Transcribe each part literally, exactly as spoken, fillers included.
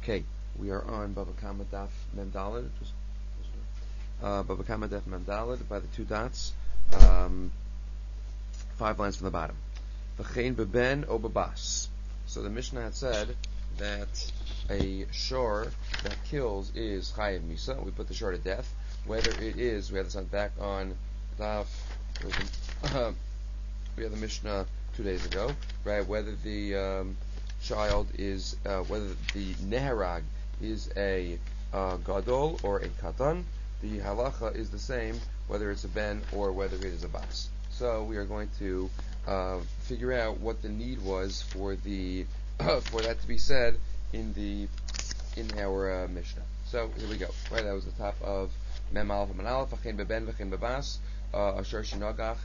Okay, we are on Baba Kama Daf Mem Daled, uh, Baba Kama Daf Mem Daled by the two dots, um, five lines from the bottom. V'chein beben o babas. So the Mishnah had said that a shor that kills is chayiv misa. We put the shor to death. Whether it is, we have this on back on Daf. Uh, we had the Mishnah two days ago, right? Whether the um, child is, uh, whether the neherag is a uh, gadol or a katan, the halacha is the same whether it's a ben or whether it is a bas. So we are going to uh, figure out what the need was for the uh, for that to be said in the in our uh, Mishnah. So here we go. Right, that was the top of Mem Aleph and Aleph. V'chein beben v'chein bebas. Asher shenagach.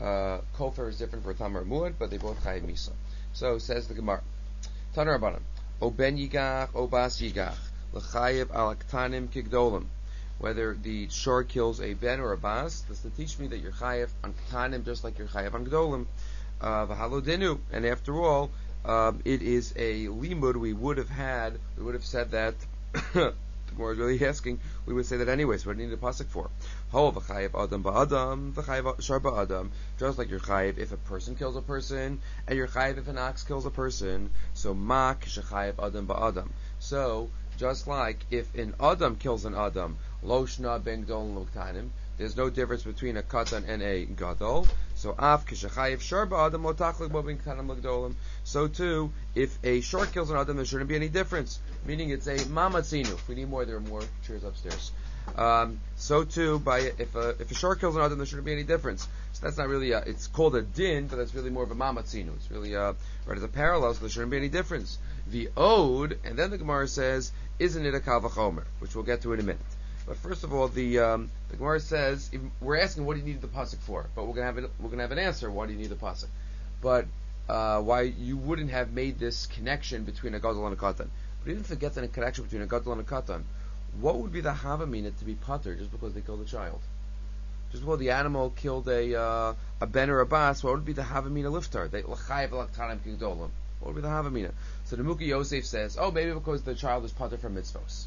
Kofer is different for Tamar Muad, but they both chayiv misa. So says the Gemara. Tanar Rabbanan. O ben yigach, o bas yigach. L'chayiv al aktanim kigdolim. Whether the shor kills a ben or a bas, this to teach me that you're chayiv on ktanim just like you're chayiv on gdolim. V'halodinu. And after all, um, it is a limud we would have had, we would have said that, the Gemara is really asking, we would say that anyway, so what do you need a pasuk for? Ho v'chayiv adam ba'adam, v'chayiv shar ba'adam. Just like you're chayiv if a person kills a person, and you're chayiv if an ox kills a person. So ma kishachayiv adam ba'adam. So just like if an adam kills an adam, lo shna ben gdol l'ktanim, there's no difference between a katan and a gadol. So af kishachayiv shar ba'adam lo tachlik bo ben ktanim l'gdolim. So too, if a shor kills an adam, there shouldn't be any difference. Meaning it's a mamatzinu. If we need more, there are more chairs upstairs. Um, so too, by if a if a shor kills an adam, there shouldn't be any difference. So that's not really a, it's called a din, but that's really more of a mamatzinu. It's really a, right as a parallel, so there shouldn't be any difference. The ode, and then the Gemara says, isn't it a kal v'chomer, which we'll get to in a minute. But first of all, the um, the Gemara says we're asking what do you need the pasuk for, but we're gonna have it, we're gonna have an answer. Why do you need the pasuk? But uh, why you wouldn't have made this connection between a gadol and a katan? But even forget that a connection between a gadol and a katan, what would be the havamina to be pater just because they killed a child? Just because the animal killed a uh, a ben or a bas, what would be the havamina liftar? They l'chayiv l'ktanim kigdolim. What would be the havamina? So the Muki Yosef says, oh, maybe because the child is pater from mitzvos.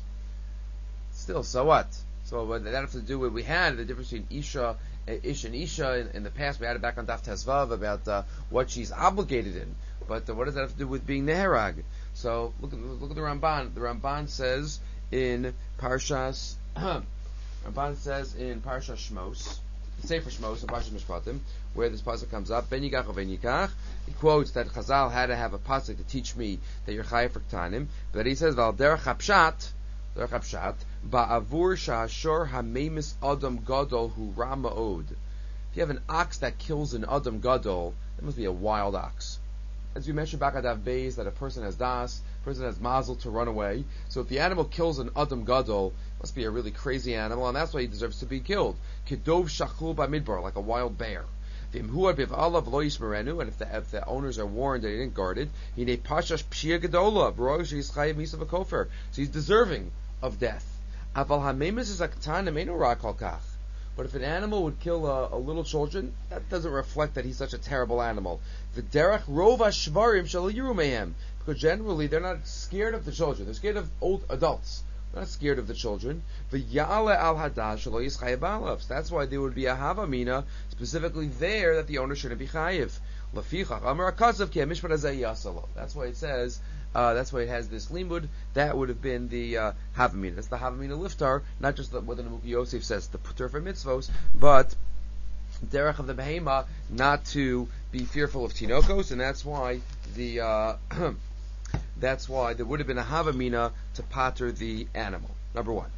Still, so what? So what that have to do with we had the difference between isha, uh, ish and isha in, in the past. We had it back on Daf Tezvav about uh, what she's obligated in. But uh, what does that have to do with being neherag? So look at look at the Ramban. The Ramban says in Parshas Ramban says in Parshas Shmos, the Sefer Shmos, in Parshas Mishpatim, where this pasuk comes up, Ben Yigach or Ben Yikach. He quotes that Chazal had to have a pasuk to teach me that you're chayiv for ktanim, but he says Val derech hapshat, derech hapshat ba'avur sha'ashor hamemis adam gadol hu rama od. If you have an ox that kills an adam gadol, that must be a wild ox. As we mentioned back at Dav Beis, that a person has das, a person has mazel to run away. So if the animal kills an adam gadol, it must be a really crazy animal, and that's why he deserves to be killed. Kedov shachul b'midbar, like a wild bear. And if the, if the owners are warned that he didn't guard it, so he's deserving of death. But if an animal would kill a, a little children, that doesn't reflect that he's such a terrible animal. Because generally they're not scared of the children, they're scared of old adults. They're not scared of the children. That's why there would be a havamina specifically there that the owner shouldn't be chayiv. That's why it says, uh, that's why it has this limud. That would have been the uh, havamina. That's the havamina liftar, not just the, what the Nemuki Yosef says, the puter for mitzvos, but derech of the behema, not to be fearful of tinokos, and that's why the uh, that's why there would have been a havamina to pater the animal. Number one.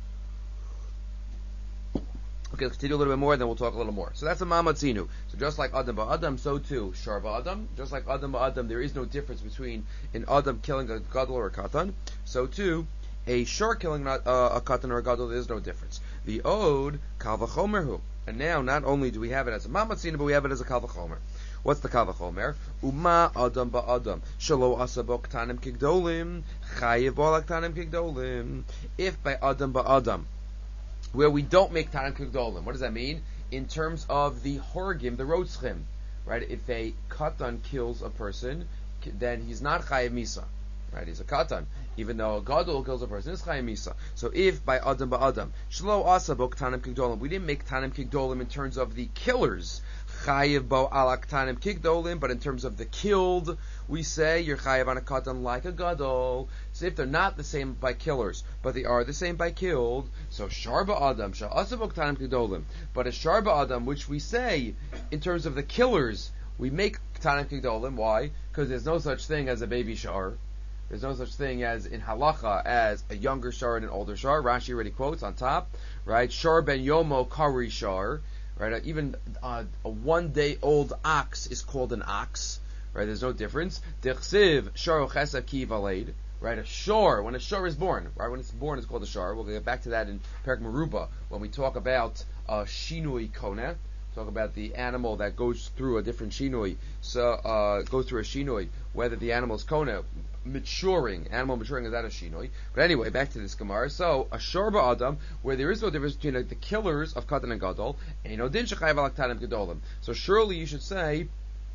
Okay, let's continue a little bit more, then we'll talk a little more. So that's a mamatzinu. So just like Adam ba'Adam, so too Shar ba'Adam. Just like Adam ba'Adam, there is no difference between an Adam killing a gadol or a katan. So too, a Shar killing a, a katan or a gadol, there is no difference. The Ode kal v'chomerhu. And now, not only do we have it as a mamatzinu, but we have it as a kal v'chomer. What's the kal v'chomer? Uma Adam ba'Adam shelo asa bo ktanim kigdolim chayiv bo ktanim kigdolim. If by Adam ba'Adam, where we don't make Tanan Kugdolim. What does that mean? In terms of the Horgim, the Rotzchim, right? If a Katan kills a person, then he's not Chayiv Misa. Right, he's a katan. Even though a gadol kills a person, it's chayim misa. So if by adam ba adam, shlo asa bo ktanim kigdolim, we didn't make ktanim kigdolim in terms of the killers, chayiv bo ala ktanim kigdolim, but in terms of the killed, we say you're chayiv on a katan like a gadol. So if they're not the same by killers, but they are the same by killed, so sharba adam, sha asa bo ktanim kigdolim, but a sharba adam, which we say in terms of the killers, we make ktanim kigdolim. Why? Because there's no such thing as a baby shar. There's no such thing as in halacha as a younger shar and an older shar. Rashi already quotes on top, right? Shar ben yomo kari shar, right? Even uh, a one-day-old ox is called an ox, right? There's no difference. Dechsiv shar chesa ki valed, right? A shar, when a shar is born, right? When it's born, it's called a shar. We'll get back to that in Perek Meruba when we talk about uh, shinui koneh. Talk about the animal that goes through a different shinui, so uh, goes through a shinui, whether the animal's kona, maturing, animal maturing, is that a shinui? But anyway, back to this Gemara. So a shorba adam, where there is no difference between like, the killers of katan and gadol, and no din shechayiv al ktanim gedolim. So surely you should say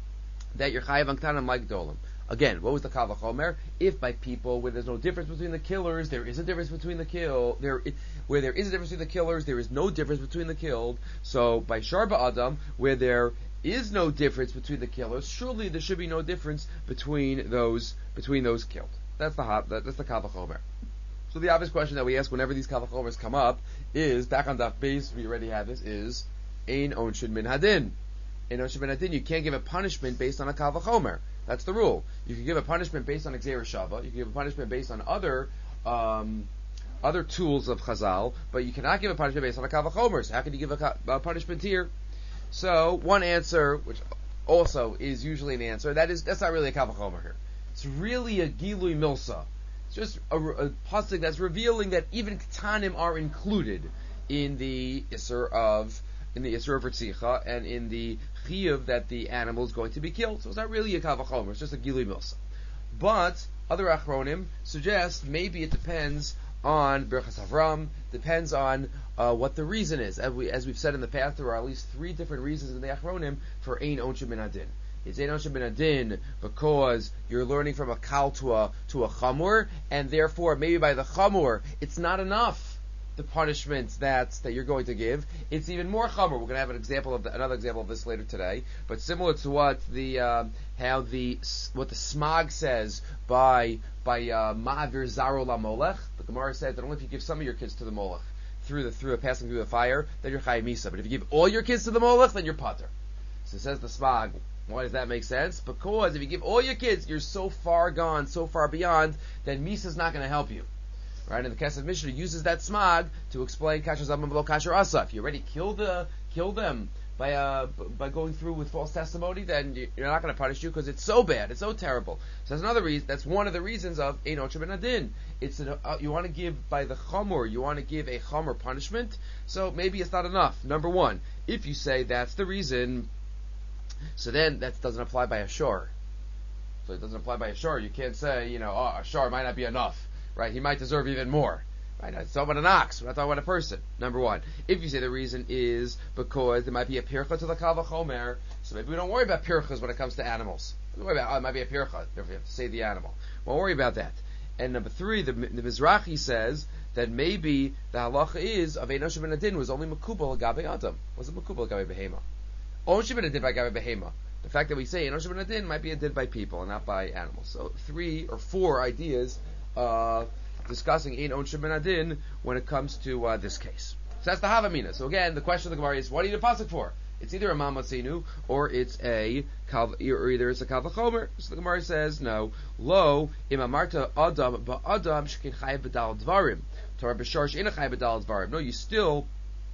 that you're chayiv al ktanim like gedolim. Again, what was the Kal Vachomer? If by people where there's no difference between the killers, there is a difference between the kill. There, where there is a difference between the killers, there is no difference between the killed. So by Sharba Adam, where there is no difference between the killers, surely there should be no difference between those between those killed. That's the that's the Kal Vachomer. So the obvious question that we ask whenever these Kal Vachomers come up is, back on Daf Beis, we already have this, is Ein Onshin Min Hadin. Ein Onshin Min Hadin, you can't give a punishment based on a Kal Vachomer. That's the rule. You can give a punishment based on Xer Shava. You can give a punishment based on other um, other tools of Chazal, but you cannot give a punishment based on a Kal Vachomer. So how can you give a, a punishment here? So one answer, which also is usually an answer, that is that's not really a Kal Vachomer here. It's really a Gilui Milsa. It's just a, a pasuk that's revealing that even Ketanim are included in the Isser of in the Isser of Ritzicha and in the Chiyuv that the animal is going to be killed. So it's not really a Kal Vachomer, it's just a Gilui Milsa. But other Achronim suggest maybe it depends on Birchas Avram, depends on uh, what the reason is. As, we, as we've said in the past, there are at least three different reasons in the Achronim for Ein Onshin Min Hadin. It's Ein Onshin Min Hadin because you're learning from a Kal to a, to a Chamor, and therefore maybe by the Chamor it's not enough the punishment that that you're going to give. It's even more chamor. We're going to have an example of the, another example of this later today. But similar to what the um, how the what the Smag says by by Ma'avir Zaro La Molech. The Gemara says that only if you give some of your kids to the Molech through the through a passing through the fire, then you're Chayim Misa. But if you give all your kids to the Molech, then you're Pater. So says the Smag. Why does that make sense? Because if you give all your kids, you're so far gone, so far beyond, that Misa is not going to help you. Right, and the Kesef Mishnah uses that smag to explain kasher zaman below kasher asa. If you already kill the kill them by uh, by going through with false testimony, then you're not going to punish you because it's so bad, it's so terrible. So that's another reason. That's one of the reasons of Ein Onshin Min Hadin. It's an, uh, you want to give by the chamor, you want to give a chamor punishment. So maybe it's not enough. Number one, if you say that's the reason, so then that doesn't apply by a shor. So it doesn't apply by a shor. You can't say, you know, oh, a shor might not be enough. Right, he might deserve even more. Right, it's talking about an ox, we're not talking about a person. Number one. If you say the reason is because there might be a pircha to the Kal Vachomer, so maybe we don't worry about pirchas when it comes to animals. We don't worry about, oh, it might be a pircha, if we have to save the animal. We won't worry about that. And number three, the, the Mizrahi says that maybe the halacha is of Ein Onshin Min Hadin was only makubal agabe adam. Wasn't makubal agabe behema. Onshin Min Hadin by agabe behema. The fact that we say Ein Onshin Min Hadin might be a did by people and not by animals. So three or four ideas Uh, discussing Ein Onshin Min Hadin when it comes to uh, this case. So that's the Havamina. So again, the question of the Gemara is, what do you need a pasuk for? It's either a Mamatzinu or it's a Kal, or either it's a Kal Vachomer. So the Gemara says, no. Lo im amarta adam ba adam shekin chayav b'dal dvarim. Torah b'shar she'ina chayav b'dal dvarim. No, you still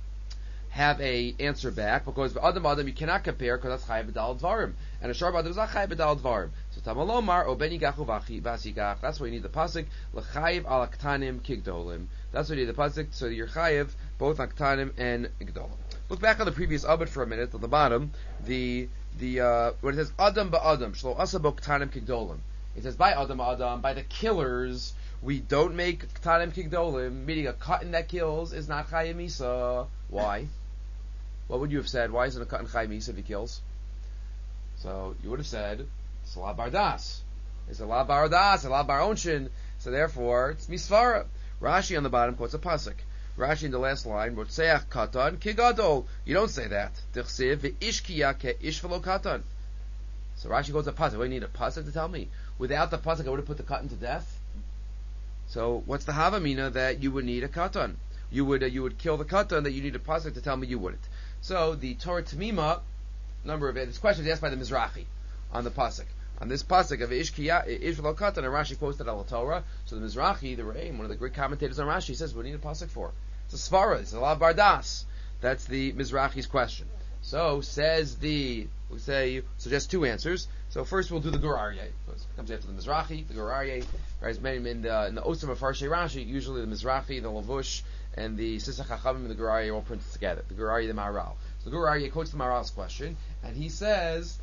have a answer back because adam adam you cannot compare because that's chayav b'dal dvarim, and a shar adam is not chayav b'dal dvarim. So tamalomar o ben yigachu v'asigach. That's why you need the pasuk l'chayiv al aktanim kigdolim. That's why you need the pasuk so you're chayiv both aktanim and gdolim. Look back on the previous abed for a minute at the bottom. The the uh, when it says adam ba adam shlo asabo ktanim kigdolim. It says by adam adam by the killers. We don't make ktanim kigdolim, meaning a cotton that kills is not chayim misa. Why? What would you have said? Why isn't a cotton chayim misa if he kills? So you would have said Salah Bardas. It's a la bar das, a la bar onshin. So therefore, it's misvara. Rashi on the bottom quotes a pasuk. Rashi in the last line, Rotseach katan ki gadol. You don't say that. Tichsiv ve'ishkiya ke'ish v'lo katan. So Rashi goes to pasuk. What do you need a pasuk to tell me? Without the pasuk, I would have put the katan to death. So what's the havamina that you would need a katan? You would uh, you would kill the katan that you need a pasuk to tell me you wouldn't. So the Torah Tamima, number of this question is asked by the Mizrahi on the pasuk. On this pasuk of Ishkiya, Ishvelo Katan, and Rashi quotes that al Torah. So the Mizrahi, the Re'im, one of the great commentators on Rashi, says, what do you need a pasuk for? It's a svara, it's a la bardas. That's the Mizrahi's question. So, says the, we say, suggest two answers. So first we'll do the Gur Aryeh. It comes after the Mizrahi, the Gur Aryeh. Right, in the, in the Osam of Farshei Rashi, usually the Mizrahi, the Lavush, and the Sisach HaChavim and the Gur Aryeh all printed together. The Gur Aryeh, the Maharal. So the Gur Aryeh quotes the Maharal's question, and he says,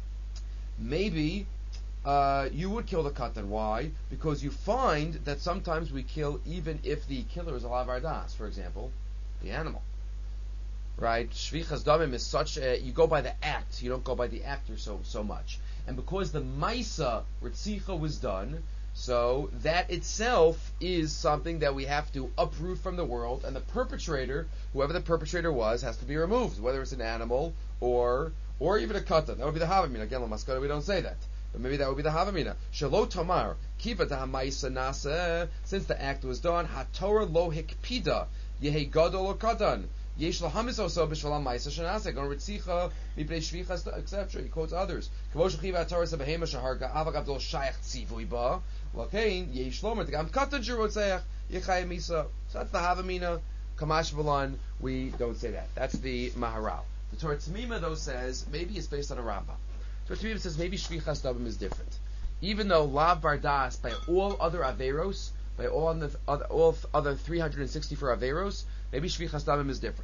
maybe uh, you would kill the katan. Why? Because you find that sometimes we kill even if the killer is a la bardas, for example, the animal. Right? Shvichas damim is such a, you go by the act, you don't go by the actor so so much. And because the Maisa Ritzicha was done, so that itself is something that we have to uproot from the world, and the perpetrator, whoever the perpetrator was, has to be removed, whether it's an animal or or even a katan. That would be the havamina. Again, l'maskara, we don't say that. But maybe that would be the havamina. Shelo tamar, kiva ha'maisa nasa, since the act was done, haTorah lo hikpida, yehi gadol or katan. Yesh lahamis oso b'shvalam maisa shenasa, gon ritzicha, mipnei shvichas, et cetera. He quotes others. Kavosh chiva haTorah sebehema shaharga, avak abdol shayach tzivui ba, l'kein, yesh lomer, tegam katan shirotzeach, yechayim misa. So that's the havamina. Kamash v'lan, we don't say that. That's the Maharal. The Torah Tamima, though, says, maybe it's based on a Rambam. The Torah Tamima says maybe Shvichas Dabim is different. Even though Lav Bardas, by all other Averos, by all other, all other three hundred sixty-four Averos, maybe Shvichas Dabim is different.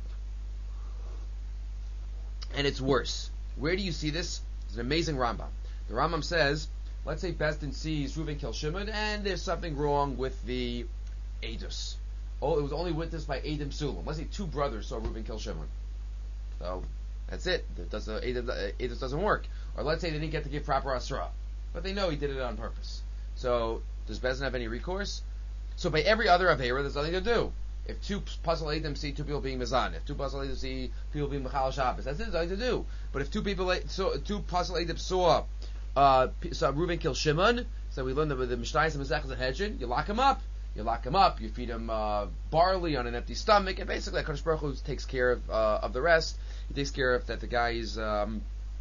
And it's worse. Where do you see this? It's an amazing Rambam. The Rambam says, let's say Besdin sees Reuven kill Shimon, and there's something wrong with the Eidos. Oh, it was only witnessed by Eidim Sulam. Let's say two brothers saw Reuven kill Shimon. So that's it. It does, uh, Eidos doesn't work. Or let's say they didn't get to give proper asra, but they know he did it on purpose. So does Bezin have any recourse? So by every other avera, there's nothing to do. If two puzzle Eidim see two people being mizan, if two puzzle Eidim see people being mechal Shabbos, that's it. There's nothing to do. But if two people saw, two puzzle Eidim saw uh, saw Reuven kill Shimon, so we learned that with the Mishnayos and Mezechus and Hedjin, you lock him up. You lock him up, you feed him uh, barley on an empty stomach, and basically HaKadosh Baruch Hu takes care of uh, of the rest. He takes care of that the guy is um,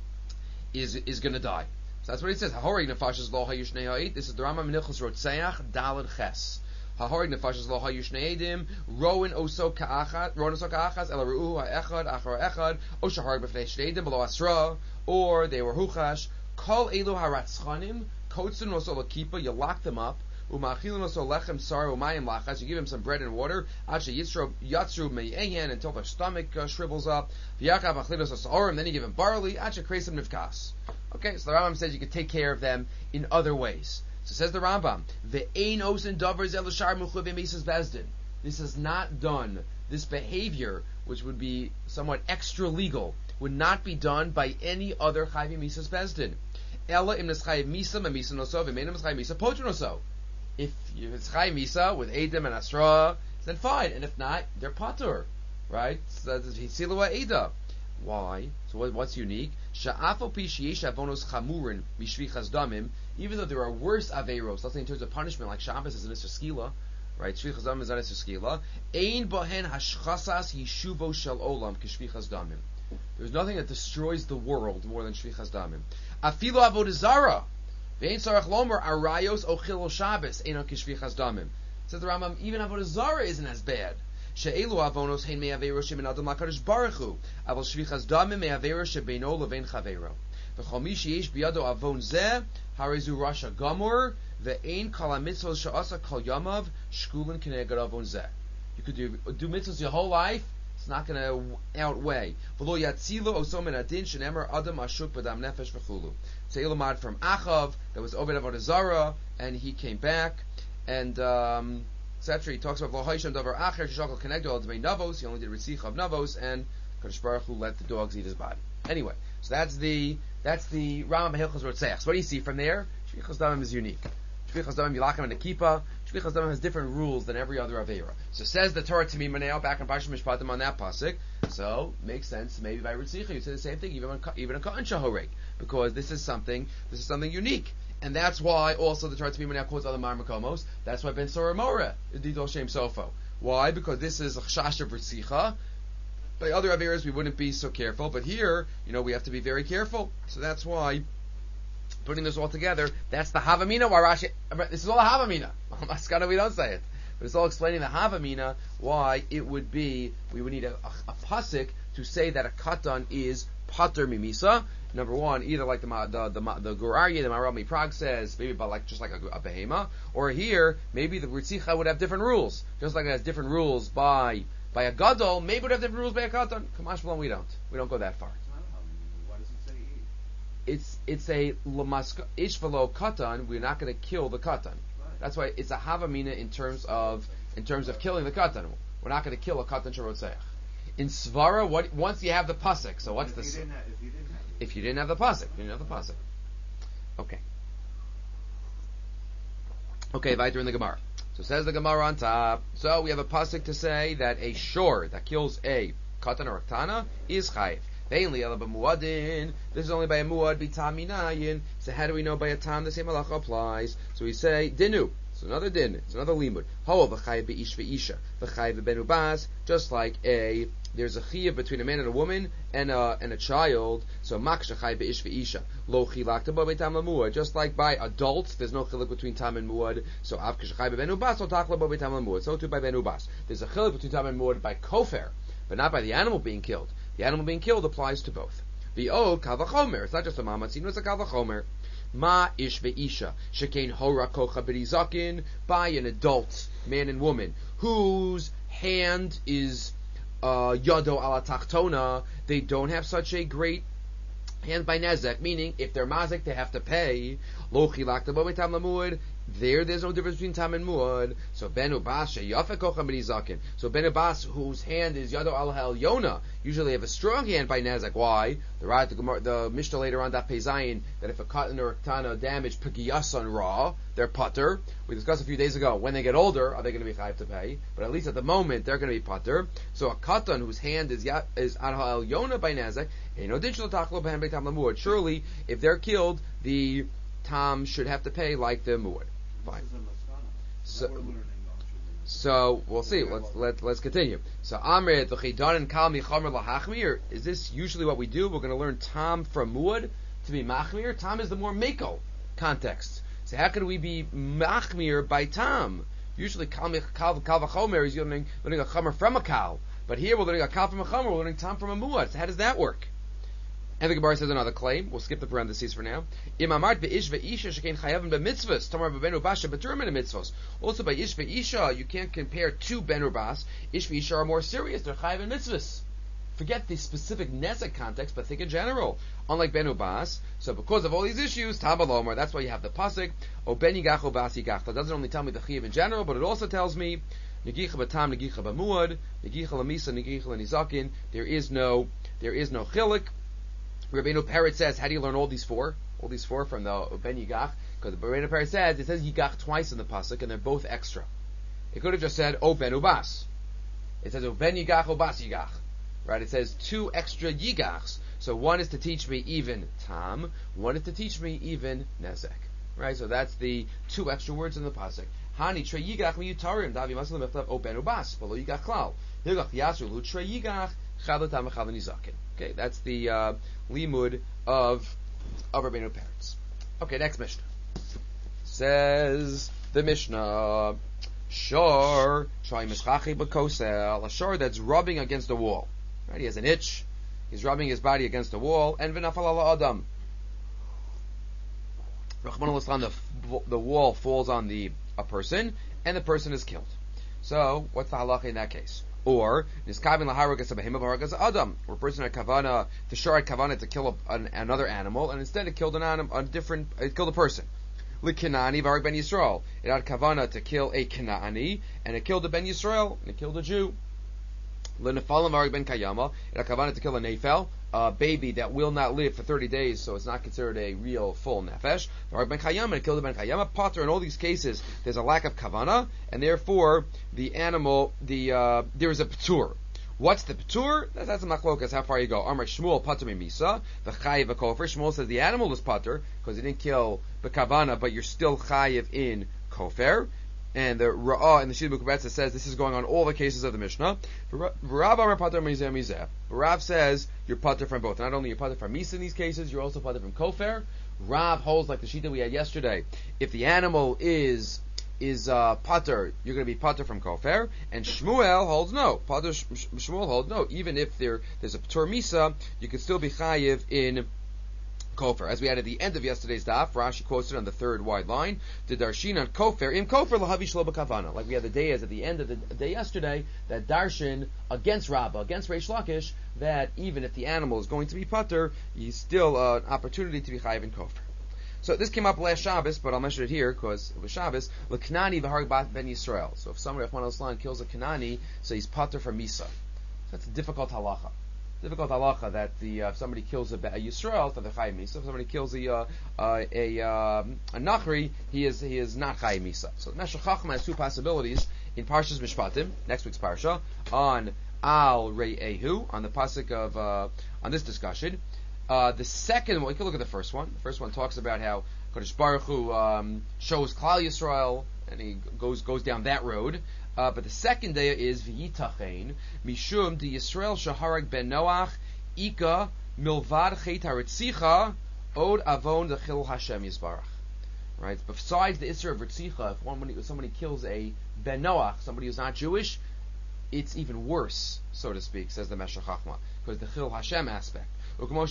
is is going to die. So that's what he says. Hahorig nefashas lo hayushnei ha'id. This is the Rambam Minchos Rotzeach Daled Ches. Hahorig nefashas lo hayushnei edim. Roin oso ka'achad. Roin oso ka'achaz. El ru'u ha'echad. Achar ha'echad. O shaharg b'fnei shnei edim below asra. Or they were huchash. Kol elu haratzchanim. Kotzun oso l'kipa. You lock them up. Umachilin oso lechem sar umayim lachas. You give him some bread and water. Acha yitzro yatzru me'ehen until their stomach uh, shrivels up. V'yakav achlidos osaorim. Then you give him barley. Acha kresim nivkas. Okay, so the Rambam says you could take care of them in other ways. So says the Rambam, ve'ein osin davar zel shar muchuvim misas bezdin. This is not done. This behavior, which would be somewhat extra legal, would not be done by any other chayvim misas bezdin. Ella im neschayiv misa memisa noso v'meinim neschayiv misa potrin noso. If it's Chai Misa with Eidim and Asra, then fine. And if not, they're Patur. Right? So that's Hisilua Eida. Why? So what, what's unique? Sha'afo pi sheyesh avonos chamurin mishvichas damim, even though there are worse averos, let's say in terms of punishment, like Shabbos is an Isser Skila, right? Shvichas damim is an Isser Skila. Ein bohen hashchasas yishuvo shel olam kishvichas damim. There's nothing that destroys the world more than shvichas damim. Afilo avodazara. Ve'en sarach lomer arayos ochil Shabbos eino kishvichas damim. Says the Rambam, even avodah zara isn't as bad. She'elu avonos hein me'aveiro she'min adam lakadosh baruch hu, avol shvichas damim me'aveiro she'beino levein chaveiro. V'chol mi sheyesh biyado avon zeh harezu rasha gamor ve'en kol hamitzvos she'asa kol yamav shkulin k'neged avon zeh. You could do do mitzvos your whole life. It's not going to outweigh. V'lo yatzilo oso min adin she'nemer adam ashuk b'dam nefesh v'chulu. So Ilamad from Achav, that was Obed Avodah Zarah, and he came back, and um, et cetera. He talks about Lo Haisham Davar Acher Shishakol Kenegdo Al Dmei Navos. He only did Ritzich of Navos, and Kadosh Baruch Hu let the dogs eat his body. Anyway, so that's the that's the Rambam Hilchos Rotzeach. So what do you see from there? Shvichas Damim is unique. Shvichas Damim Yilachem and Akipa. Shvichas Damim has different rules than every other Aveira. So says the Torah to me Maneo back in Parshas Mishpatim on that pasuk. So makes sense. Maybe by Ritzicha you say the same thing, even when, even a Katan Shahorek, because this is something this is something unique. And that's why also the Torah to me Maneo quotes other Mar Makomos. That's why Ben Sora Mora is Didol Shem Sofo. Why? Because this is a chash of Ritzicha. By other Averas we wouldn't be so careful, but here, you know, we have to be very careful. So that's why, putting this all together, that's the Havamina. Why Rashi? This is all a Havamina. Maskana, we don't say it, but it's all explaining the Havamina. Why it would be we would need a, a, a pasuk to say that a katan is pater mimisa. Number one, either like the the the, the Gurarye, the Marami Prague says, maybe about like just like a, a behema, or here maybe the Ritzicha would have different rules, just like it has different rules by. By a gadol, maybe would have different rules by a katan. Kamash Malon, we don't. We don't go that far. Why does it say eat? It's it's a lamaska ish velo katan. We're not going to kill the katan. Right. That's why it's a havamina in terms of in terms of killing the katan. We're not going to kill a katan sharotzeach. In svara, what once you have the pasuk. So what's if the you didn't have, if you didn't have if you didn't have the pasuk? You didn't have the pasuk. Okay. Okay, weiter in the Gemara. So says the Gemara on top. So we have a pasuk to say that a shor that kills a katan or a ktana is chayiv. Mainly muadin. This is only by a muad bitaminayin. So how do we know by a tam the same halacha applies? So we say dinu. It's another din. It's another limud. Ho v'chayiv beish v'isha v'chayiv v'benu bas. Just like a there's a chiyuv between a man and a woman and a and a child. So maksha chayiv beish v'isha lo chilak bo beitam lamuad. Just like by adults, there's no chiluk between tam and muad. So av k'shachayiv v'benu bas lo takla bo beitam lamuad. So too by benu bas. There's a chiluk between tam and muad by kofer, but not by the animal being killed. The animal being killed applies to both. The o kavachomer. It's not just a mamatzino. It's a kavachomer. Ma ish ve'isha shekain hora kocha b'rizakin, by an adult man and woman whose hand is uh, yado ala tachtona. They don't have such a great hand by nezek, meaning if they're mazik they have to pay. Lo chilak bo beitam lamuad. There, there's no difference between tam and muad. So ben ubas sheyafek kocha b'rizakin. So ben ubas whose hand is yado ala hel yona usually have a strong hand by nezek. Why? The right, the, the Mishnah later on that Pezayin that if a katan or a ktana damage pigiyas raw, they're putter. We discussed a few days ago. When they get older, are they going to be chayiv to pay? But at least at the moment, they're going to be putter. So a katan whose hand is ya, is al yona by nezek, ain't no digital taklo b'hem beitam lamuad. Surely, if they're killed, the tam should have to pay like the muad. Fine. So, so we'll see. Let's let let's continue. So Amrit v'chidan and kal michamer lahachmir. Is this usually what we do? We're going to learn tam from muad to be machmir. Tam is the more mako context. So how can we be machmir by tam? Usually kal kal kal v'chomer is learning learning a chomer from a kal, but here we're learning a kal from a chomer. We're learning tam from a muad. So how does that work? And the Gemara says another claim. We'll skip the parentheses for now. Also by ish ve'isha, you can't compare two ben or bas. Ish ve'isha are more serious. They're chayav in mitzvahs. Forget the specific nezek context, but think in general. Unlike ben or bas, so because of all these issues, tabalomar. That's why you have the pasuk. O ben yigach o bas yigach. That doesn't only tell me the chayav in general, but it also tells me negicha b'tam, negicha b'muad, negicha l'misa, negicha l'nizakin. There is no, there is no chilik. Rabbeinu Peretz says, how do you learn all these four? All these four from the Ben Yigach? Because Rabbeinu Peretz says, it says Yigach twice in the pasuk, and they're both extra. It could have just said, O Ben Ubas. It says, O Ben Yigach, O Bas Yigach. Right? It says two extra Yigachs. So one is to teach me even Tam, one is to teach me even Nezek. Right? So that's the two extra words in the pasuk. Hani Tre Yigach mi Yutarim, Davi Masalim Echtav, O Ben Ubas, Below Yigach Klal. Yigach Yasru, Lu Tre Yigach, Chadu Tam Chadu Nizakin. Okay, that's the uh, limud of of Rabbeinu Peretz. Okay, next Mishnah. Says the Mishnah, Shor Shai Mischachi B'Kosel, a shor that's rubbing against the wall. Right, he has an itch. He's rubbing his body against the wall, and v'nafal ala adam. Rachmana litzlan, the the wall falls on the a person, and the person is killed. So, what's the halacha in that case? Or niskavin laharagas a behema v'haragas adam, where a person had kavana to shor had kavana to kill a, an, another animal, and instead it killed an animal, a different, it killed a person. Likanani v'harag ben Yisrael, it had kavana to kill a Kanaani, and it killed a ben Yisrael, and it killed a Jew. L'nefalim harag ben kayama, it a kavanah to kill a nefel, a baby that will not live for thirty days, so it's not considered a real full nefesh. Harag ben kayama, and killed ben kayama, potter. In all these cases, there's a lack of kavanah, and therefore the animal, the uh, there is a p'tur. What's the p'tur? That's, that's a machlokas, how far you go. Amar Shmuel pater mimisa, v'chayiv v'kofer. Shmuel says the animal is pater because he didn't kill b'kavana, but you're still chayiv in kofer. And the Ra'ah in the Shid Bukubetza says this is going on all the cases of the Mishnah. Rav Amar pater mizeh mizeh. Rav says you're pater from both. Not only you're pater from misa in these cases, you're also pater from kofer. Rav holds like the sheet that we had yesterday. If the animal is is uh, pater, you're going to be pater from kofer, and Shmuel holds no. Pater Shmuel holds no. Even if there there's a pater misa, you can still be chayiv in kofer. As we had at the end of yesterday's daf, Rashi quotes it on the third wide line. The darshin on kofer in kofer lahavi shlo b'kavana. Like we had the day as at the end of the day yesterday, that darshin against Rabbah, against Reish Lakish, that even if the animal is going to be pater, he's still uh, an opportunity to be chayiv in kofer. So this came up last Shabbos, but I'll mention it here because it was Shabbos. L'knani v'harag bat ben Yisrael. So if somebody, Rachmana litzlan, kills a Knani, so he's pater from Misa. So that's a difficult halacha. Difficult halacha that the uh, if somebody kills a, a Yisrael, so they're chayiv Misa. If somebody kills a uh, uh, a um, a Nachri, he is he is not chayiv Misa. So the Meshech Chachma has two possibilities in Parshas Mishpatim, next week's parsha, on Al Rei Ehu, on the pasuk of uh, on this discussion. Uh, the second one, you can look at the first one. The first one talks about how Kodesh Baruch Hu um, shows Klal Yisrael, and he goes goes down that road. Uh, but the second day is V'yitachein Mishum Di Yisrael Shaharag Ben Noach Ika Milvad Chet Haritzicha Od Avon Dechil Hashem Yisbarach. Right. Besides the Isra of Ritzicha, if one if somebody kills a Ben Noach, somebody who's not Jewish, it's even worse, so to speak, says the Meshech Chachma, because the Chil Hashem aspect. Like the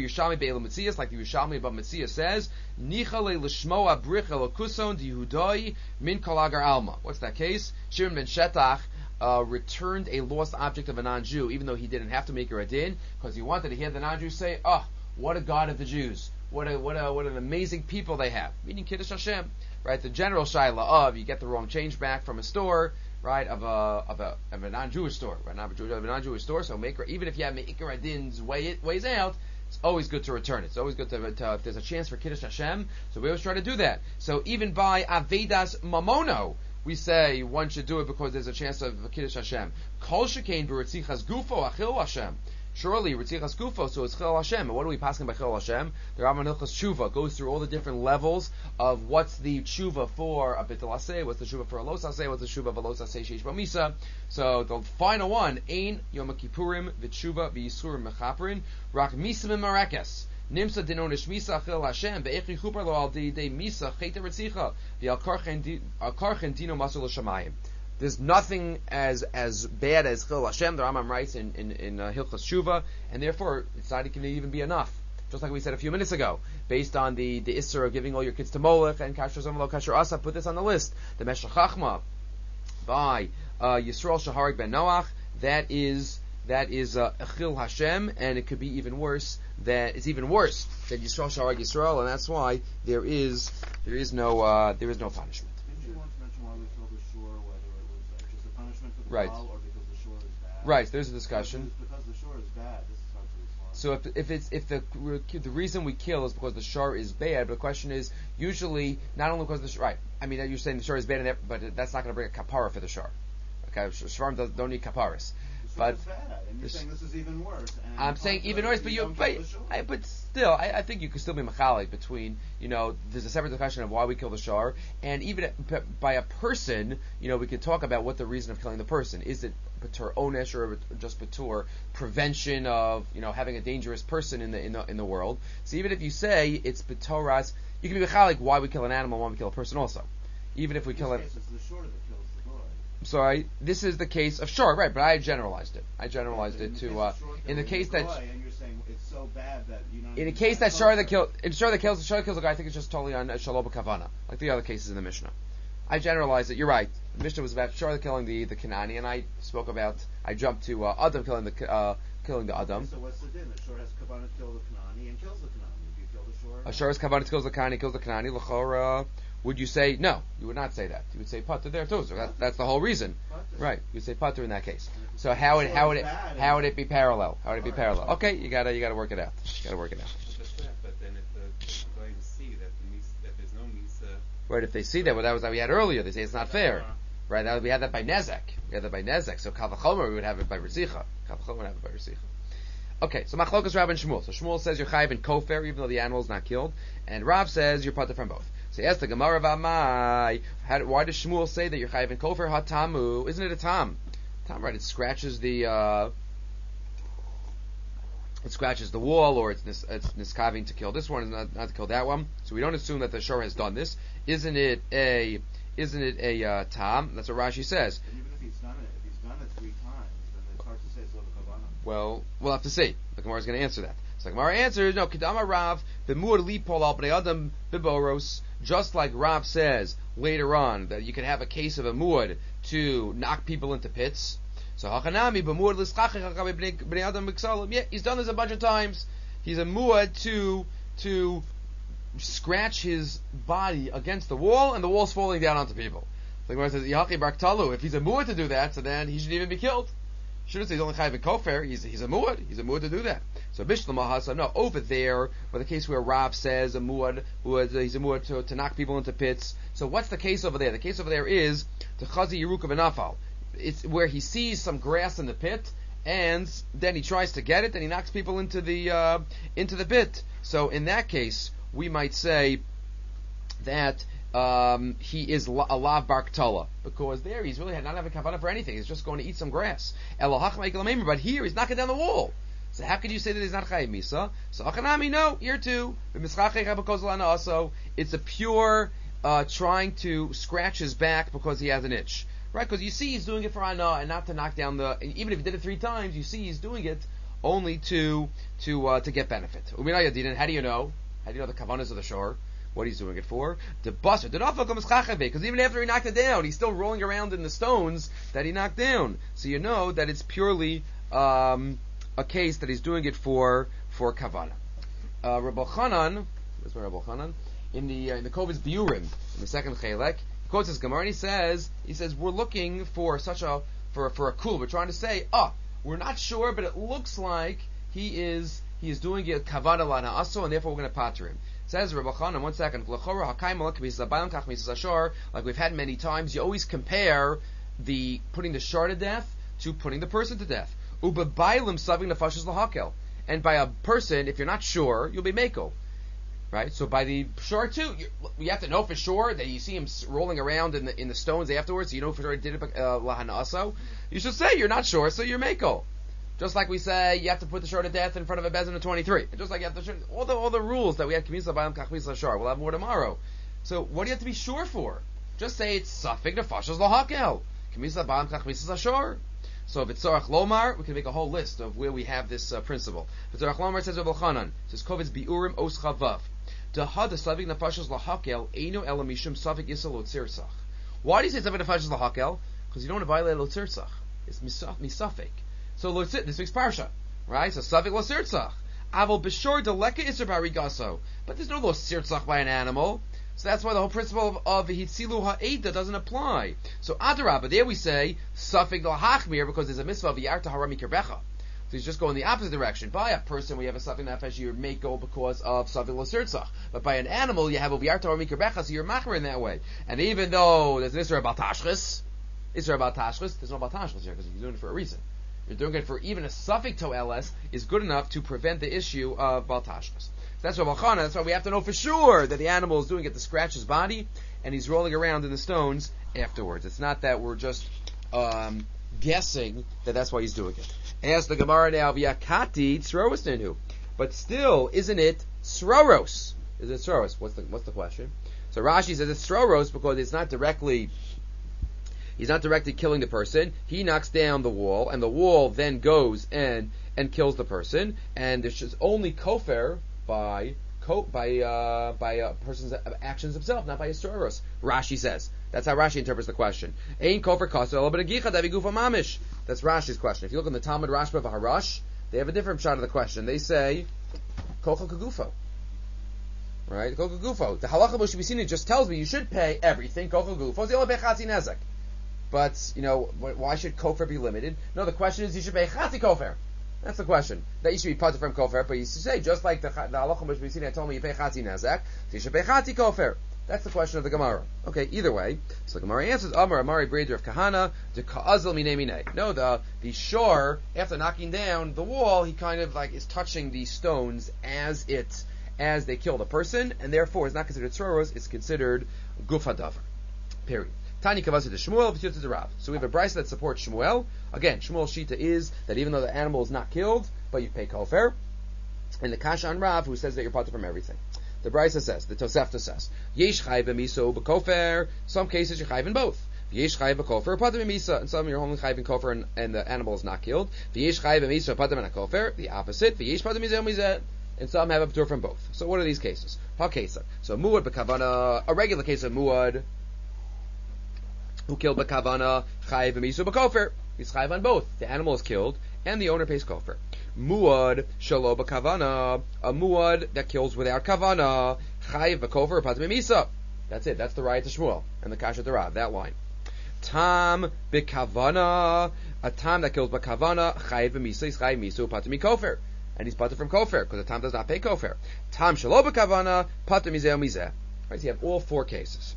Yerushalmi about Metzias says, Nichale l'shmoa brich elokuson diyudoi min kolagar alma. What's that case? Shimon ben Shetach uh, returned a lost object of a non-Jew, even though he didn't have to make her a din, because he wanted to hear the non-Jew say, "Oh, what a God of the Jews! What a what a what an amazing people they have!" Meaning Kiddush Hashem, right? The general shaila of you get the wrong change back from a store. Right, of a of a of a non-Jewish store, right? Not a Jewish, of a non-Jewish store. So make even if you have Meikar Adin's way ways out, it's always good to return it. It's always good to, to if there's a chance for Kiddush Hashem. So we always try to do that. So even by Avedas Mamono, we say one should do it because there's a chance of Kiddush Hashem. Kol shekain b'ritzichas gufo achil Hashem. Surely Ritzichas Gufo, so it's Chil Hashem. And what are we passing by Chil Hashem? The Rambam Hilchos Tshuva goes through all the different levels of what's the Tshuva for a Bitul Aseh, what's the Tshuva for a Los Aseh, what's the Tshuva of a Los Aseh Sheish B'misa. So the final one, Ein Yom Kippurim V'Tshuva V'Yisurim Mechaprin Rak Misa M'Marekes. Nimsa dinonish misa chil Hashem ve'echri chuper lo al di misa cheta ritzicha v'al karchen dino masul l'shamayim. There's nothing as as bad as Chil Hashem, the Rambam writes in, in, in uh, Hilchos Tshuva, and therefore it's not going to even be enough. Just like we said a few minutes ago, based on the, the Isser of giving all your kids to Molech and Kasher Zomalo Kasher Asa, put this on the list. The Meshech Chachma by uh, Yisrael Shaharik ben Noach, that is that is uh, Chil Hashem, and it could be even worse. That it's even worse than Yisrael Shaharik Yisrael, and that's why there is there is no uh, there is no punishment. Right. Or because the shore is bad. Right. There's a discussion. Because the shore is bad, this is hard to respond. So if if it's if the the reason we kill is because the shore is bad, but the question is usually not only because the shore, right. I mean you're saying the shore is bad, and but that's not going to bring a kapara for the shore. Okay, shvarim don't need kaparas. But is bad, and you're saying this is even worse. And I'm saying even worse, but you, but, I, but still, I, I think you could still be machalik between, you know, there's a separate discussion of why we kill the shar, and even by a person, you know, we could talk about what the reason of killing the person is. It patur onesh or just patur prevention of, you know, having a dangerous person in the in the in the world. So even if you say it's patoras, you can be machalik why we kill an animal, why we kill a person also. Even if we in kill it. It's the shore that kills the boy. Sorry, this is the case of shore, right? But I generalized it. I generalized in it the to uh, in the case that and you're saying it's so bad that you don't in a case that shore that kills in shore that kills shore that kills a guy, I think it's just totally on uh, shalom kavana, like the other cases in the Mishnah. I generalized it. You're right. The Mishnah was about shore killing the the Kanani, and I spoke about I jumped to uh, Adam killing the uh, killing the Adam. So what's the din? The shore has kavana to kill the Kanani and kills the Kanani. Do you kill the shore? A shore has kavana to kill the Kanani, kills the Kanani. L'chora. Would you say no? You would not say that. You would say pater there too. So that, that's the whole reason, Pater. right? You would say pater in that case. So how would So how would it's it bad how and- would it be parallel? How would it be Alright. parallel? Okay, you gotta you gotta work it out. You gotta work it out. But that's that. But then if the if the guys see that the mis, that there's no misa, Right? If they see that, well, that was that we had earlier. They say it's not fair. Uh, Right? That, we had that by Nezek. We had that by Nezek. So Kavachomer, we would have it by Rizicha. Kavachomer would have it by Rizicha. Okay, so Machlokas Rav and Shmuel. So Shmuel says you're chayiv in kofer, even though the animal is not killed, and Rav says you're potter from both. So he asks the Gemara Vamai, how, why does Shmuel say that you're chayiv in kofer hatamu? Isn't it a tam? Tam, right? It scratches the uh, it scratches the wall, or it's nis, it's niskaving to kill this one, and not, not to kill that one. So we don't assume that the shor has done this. Isn't it a isn't it a uh, tam? That's what Rashi says. And even if he's done it, if he's done it three times, then it's hard to say it's Lova Kavana. Well, we'll have to see. The Gemara is going to answer that. So the Gemara answers, no, Kedama Rav, b'mur lipol al bnei adam biboros, just like Rav says later on, that you can have a case of a muad to knock people into pits. So Hachanami, b'mur l'schachich bnei adam b'ksalim, yeah, he's done this a bunch of times. He's a muad to, to scratch his body against the wall, and the wall's falling down onto people. The Gemara says, Yachi Barktalu, if he's a muad to do that, so then he shouldn't even be killed. Shouldn't say he's only chayiv in kofer. He's he's a muad. He's a muad to do that. So Bishlam Hasa, no, over there, for the case where Rav says a muad, who is, he's a muad to, to knock people into pits. So what's the case over there? The case over there is the chazi yeruk of anafal. It's where he sees some grass in the pit, and then he tries to get it, and he knocks people into the uh, into the pit. So in that case, we might say that um, he is la- a lav barktala, because there he's really not having kavanah for anything. He's just going to eat some grass. But here he's knocking down the wall. So how could you say that he's not chayiv misa? So achanami, no, here too. Also, it's a pure uh, trying to scratch his back because he has an itch, right? Because you see he's doing it for ana and not to knock down the. Even if he did it three times, you see he's doing it only to to uh, to get benefit. How do you know? How do you know the kavanas of the shore? What he's doing it for? The buster. Because even after he knocked it down, he's still rolling around in the stones that he knocked down. So you know that it's purely um, a case that he's doing it for for kavana. Uh, Rabbi Chanan, where's my Rabbi Chanan? In the uh, in the Kovitz Biurim, in the second Chelek, he quotes his Gemara and he says he says we're looking for such a for for a kul. We're trying to say, ah, oh, we're not sure, but it looks like he is he is doing it kavana lana aso, and therefore we're going to pater him. Says Rabbi Chanan, one second, like we've had many times, you always compare the putting the shor to death to putting the person to death. And by a person, if you're not sure, you'll be meko. Right? So by the shor too, you, you have to know for sure that you see him rolling around in the in the stones afterwards, so you know for sure he did it lahana aso. You should say you're not sure, so you're meko. Just like we say, you have to put the shor to death in front of a bezin of twenty-three. And just like you have to, all the all the rules that we had, Kamisa Bayam Kachmisa Shor, we'll have more tomorrow. So what do you have to be sure for? Just say it's Safik Nefashas Lahakel. Kamisa Bayam Kachmisa Shor. So if it's Tzorach Lomar, we can make a whole list of where we have this uh, principle. If Tzorach Lomar, says Rabbi Chanan, says Kovitz Biurim Os Chavav. Dahad Safik Nefashas Lahakel Eino Elamishum Safik Yisal Otzirsach. Why do you say Safik Nefashas Lahakel? Because you don't want to violate Otzirsach. It's Misafik. So Lotzit, this week's parsha, right? So Savik lo sirtzach. Aval b'shor deleka iser barigaso. But there's no lo sirtzach by an animal. So that's why the whole principle of hitzilu ha'eda doesn't apply. So adarabah, there we say Savik lo hachmir because there's a mitzvah of yarta harami kirbecha. So he's just going the opposite direction. By a person, we have a Savik nefesh, you make go because of Savik lo sirtzach. But by an animal, you have a yarta harami kirbecha, so you're machmer in that way. And even though there's an isra about tashchis, isra about tashchis, there's no about tashchis here because he's doing it for a reason. You're doing it for even a suffix to L S is good enough to prevent the issue of baltashkas. So that's Rabbi Chanan. That's why we have to know for sure that the animal is doing it to scratch his body, and he's rolling around in the stones afterwards. It's not that we're just um, guessing that that's why he's doing it. Ask the Gemara now, v'yakati tzroros nenu. But still, isn't it sroros? Is it sroros? What's the what's the question? So Rashi says it's sroros because it's not directly. He's not directly killing the person. He knocks down the wall, and the wall then goes and and kills the person. And there's just only kofer by co- by uh, by a person's actions himself, not by his storos. Rashi says that's how Rashi interprets the question. Ein kofer kasel but agicha davi gufa mamish. That's Rashi's question. If you look in the Talmud Rashba v'Harash, they have a different shot of the question. They say kocha kagufo. Right, kocha kagufo. The halacha b'shibisini just tells me you should pay everything kocha kagufo. The only bechatzi nezek. but, you know, wh- why should kofar be limited? No, the question is you should pay chatzi kofar. That's the question. That you should be pater from kofar, but you should say, just like the, the halacha which we've seen, I told me you pay chatzi nezek, so you should pay chatzi kofar. That's the question of the Gemara. Okay, either way, so the Gemara answers, Amar Amari Breder of Kahana, de ka'azal mine mine. No, the, the shore, after knocking down the wall, he kind of like is touching these stones as it, as they kill the person, and therefore it's not considered tzoros, it's considered gufadavar. Period. Tani kavasi to Shmuel, v'tiyot to Rav. So we have a brisa that supports Shmuel. Again, Shmuel's shita is that even though the animal is not killed, but you pay kofar. And the kasha on Rav, who says that you're pater from everything. The brisa says, the Tosefta says, Yesh chayv b'miso b'kofer. Some cases you're chayv in both. Yesh chayv b'kofer, pater b'misa. And some you're only chayv in kofer, and, and the animal is not killed. Yesh chayv b'miso, pater b'kofer. The opposite. Yesh pater b'mizeh mizeh. And some have a patur from both. So what are these cases? Ha kesa. So muad b'kavana, a regular case of muad, who killed b'kavana, chayv b'miso b'kofer. He's chayv on both. The animal is killed, and the owner pays kofer. Muad shalo b'kavana, a muad that kills without kavana, chayv b'kofer pater b'misa. That's it. That's the riot to Shmuel and the kasha to Rav. That line. Tam b'kavana, a tam that kills b'kavana, chayv b'misa, he's chayv misu pater mikofer. And he's pater from kofer, because the tam does not pay kofer. Tam shalo b'kavana, pater mizeh mizeh. Right, so you have all four cases.